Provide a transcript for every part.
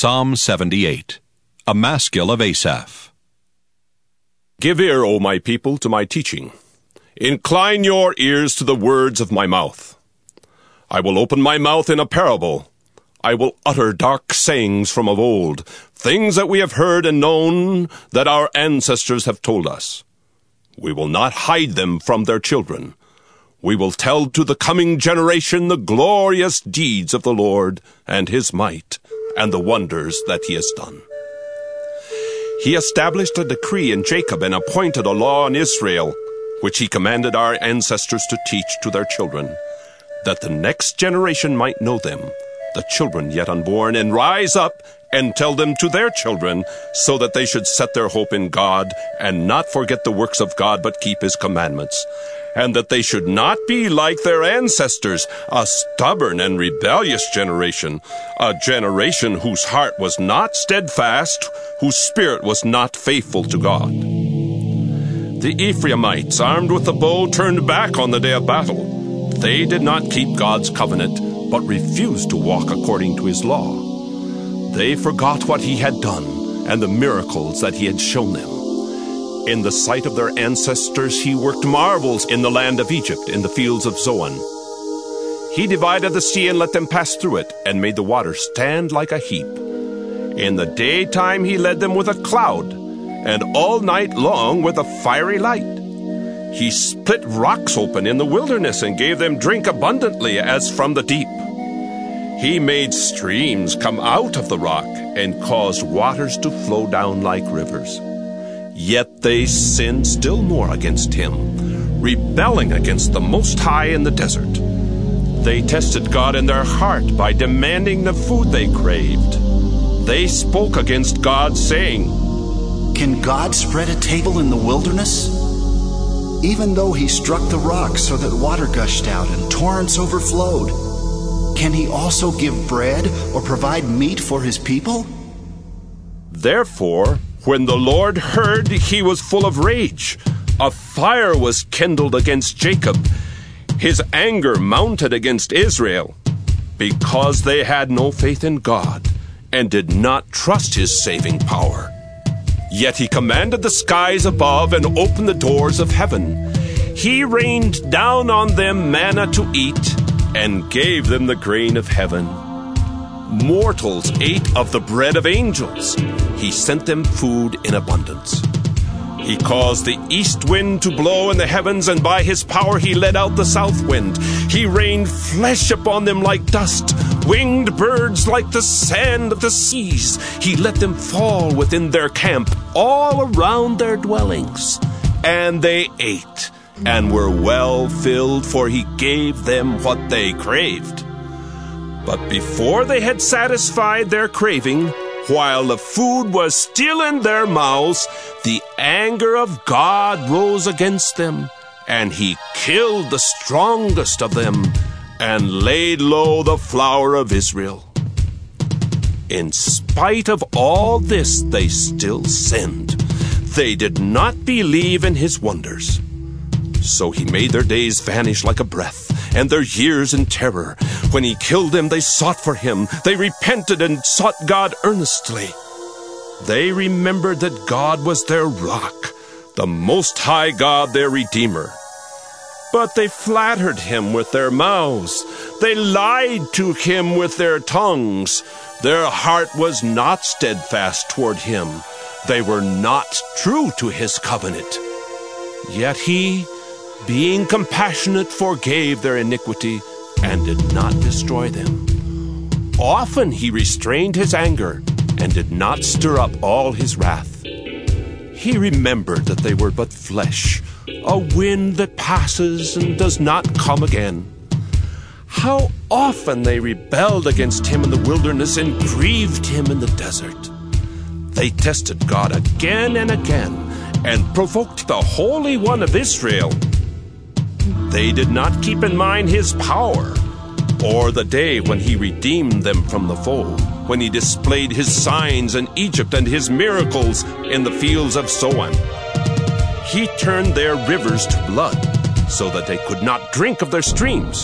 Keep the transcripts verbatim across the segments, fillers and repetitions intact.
Psalm seventy-eight, a Maskil of Asaph. Give ear, O my people, to my teaching. Incline your ears to the words of my mouth. I will open my mouth in a parable. I will utter dark sayings from of old, things that we have heard and known, that our ancestors have told us. We will not hide them from their children. We will tell to the coming generation the glorious deeds of the Lord and his might, and the wonders that he has done. He established a decree in Jacob and appointed a law in Israel, which he commanded our ancestors to teach to their children, that the next generation might know them, the children yet unborn, and rise up and tell them to their children, so that they should set their hope in God and not forget the works of God, but keep his commandments, and that they should not be like their ancestors, a stubborn and rebellious generation, a generation whose heart was not steadfast, whose spirit was not faithful to God. The Ephraimites, armed with the bow, turned back on the day of battle. They did not keep God's covenant, but refused to walk according to his law. They forgot what he had done and the miracles that he had shown them. In the sight of their ancestors, he worked marvels in the land of Egypt, in the fields of Zoan. He divided the sea and let them pass through it, and made the waters stand like a heap. In the daytime he led them with a cloud, and all night long with a fiery light. He split rocks open in the wilderness and gave them drink abundantly as from the deep. He made streams come out of the rock and caused waters to flow down like rivers. Yet they sinned still more against him, rebelling against the Most High in the desert. They tested God in their heart by demanding the food they craved. They spoke against God, saying, "Can God spread a table in the wilderness? Even though he struck the rocks so that water gushed out and torrents overflowed, can he also give bread or provide meat for his people?" Therefore, when the Lord heard, he was full of rage. A fire was kindled against Jacob. His anger mounted against Israel, because they had no faith in God and did not trust his saving power. Yet he commanded the skies above and opened the doors of heaven. He rained down on them manna to eat and gave them the grain of heaven. Mortals ate of the bread of angels. He sent them food in abundance. He caused the east wind to blow in the heavens, and by his power he led out the south wind. He rained flesh upon them like dust, winged birds like the sand of the seas. He let them fall within their camp, all around their dwellings. And they ate, and were well filled, for he gave them what they craved. But before they had satisfied their craving, while the food was still in their mouths, the anger of God rose against them, and he killed the strongest of them, and laid low the flower of Israel. In spite of all this, they still sinned. They did not believe in his wonders. So he made their days vanish like a breath, and their years in terror. When he killed them, they sought for him. They repented and sought God earnestly. They remembered that God was their rock, the Most High God their Redeemer. But they flattered him with their mouths. They lied to him with their tongues. Their heart was not steadfast toward him. They were not true to his covenant. Yet he, being compassionate, forgave their iniquity and did not destroy them. Often he restrained his anger and did not stir up all his wrath. He remembered that they were but flesh, a wind that passes and does not come again. How often they rebelled against him in the wilderness and grieved him in the desert. They tested God again and again and provoked the Holy One of Israel. They did not keep in mind his power, or the day when he redeemed them from the foe, when he displayed his signs in Egypt and his miracles in the fields of Zoan. He turned their rivers to blood, so that they could not drink of their streams.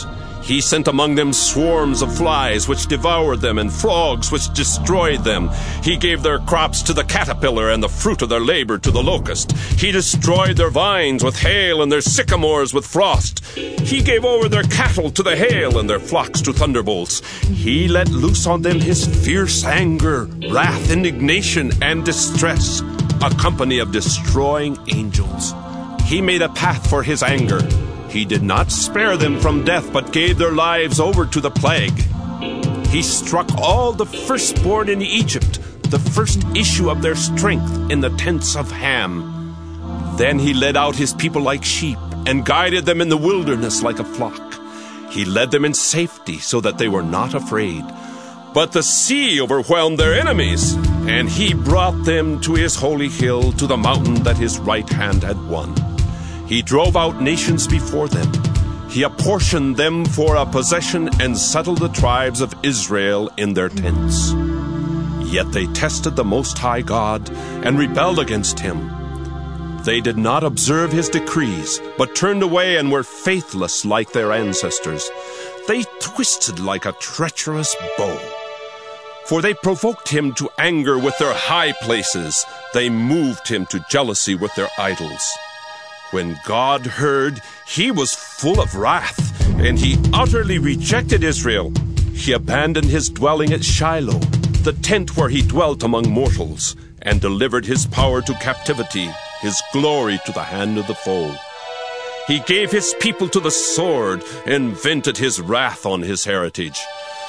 He sent among them swarms of flies which devoured them, and frogs which destroyed them. He gave their crops to the caterpillar, and the fruit of their labor to the locust. He destroyed their vines with hail, and their sycamores with frost. He gave over their cattle to the hail, and their flocks to thunderbolts. He let loose on them his fierce anger, wrath, indignation, and distress, a company of destroying angels. He made a path for his anger. He did not spare them from death, but gave their lives over to the plague. He struck all the firstborn in Egypt, the first issue of their strength in the tents of Ham. Then he led out his people like sheep, and guided them in the wilderness like a flock. He led them in safety so that they were not afraid. But the sea overwhelmed their enemies, and he brought them to his holy hill, to the mountain that his right hand had won. He drove out nations before them. He apportioned them for a possession and settled the tribes of Israel in their tents. Yet they tested the Most High God and rebelled against him. They did not observe his decrees, but turned away and were faithless like their ancestors. They twisted like a treacherous bow. For they provoked him to anger with their high places. They moved him to jealousy with their idols. When God heard, he was full of wrath, and he utterly rejected Israel. He abandoned his dwelling at Shiloh, the tent where he dwelt among mortals, and delivered his power to captivity, his glory to the hand of the foe. He gave his people to the sword, and vented his wrath on his heritage.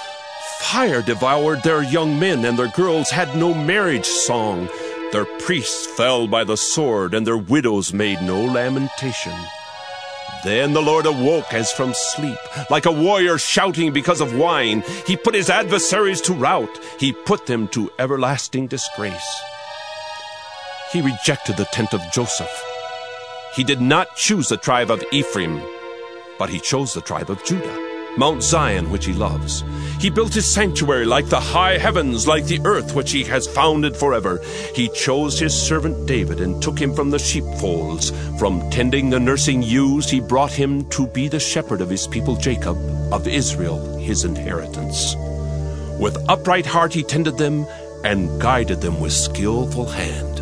Fire devoured their young men, and their girls had no marriage song. Their priests fell by the sword, and their widows made no lamentation. Then the Lord awoke as from sleep, like a warrior shouting because of wine. He put his adversaries to rout. He put them to everlasting disgrace. He rejected the tent of Joseph. He did not choose the tribe of Ephraim, but he chose the tribe of Judah, Mount Zion, which he loves. He built his sanctuary like the high heavens, like the earth which he has founded forever. He chose his servant David and took him from the sheepfolds. From tending the nursing ewes, he brought him to be the shepherd of his people Jacob, of Israel, his inheritance. With upright heart he tended them and guided them with skillful hand.